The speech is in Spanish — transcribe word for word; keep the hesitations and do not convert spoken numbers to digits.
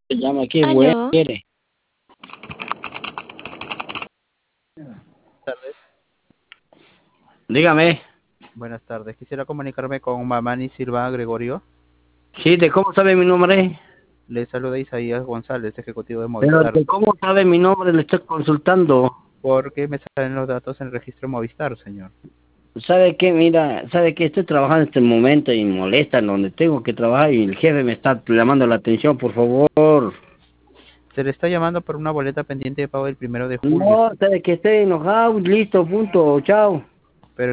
Se llama aquí, güey, Aló, quiere. Tardes. Dígame. Buenas tardes. Quisiera comunicarme con Mamani Silva Gregorio. Sí, ¿de cómo sabe mi nombre? Le saluda Isaías González, ejecutivo de Pero Movistar. ¿de cómo sabe mi nombre? Le estoy consultando. Porque me salen los datos en el registro Movistar, señor. ¿Sabe qué? Mira, ¿sabe qué? Estoy trabajando en este momento y molesta en donde tengo que trabajar y el jefe me está llamando la atención, por favor. Se le está llamando por una boleta pendiente de pago del primero de julio. No, ¿sabe que estoy enojado? Listo, punto, chao.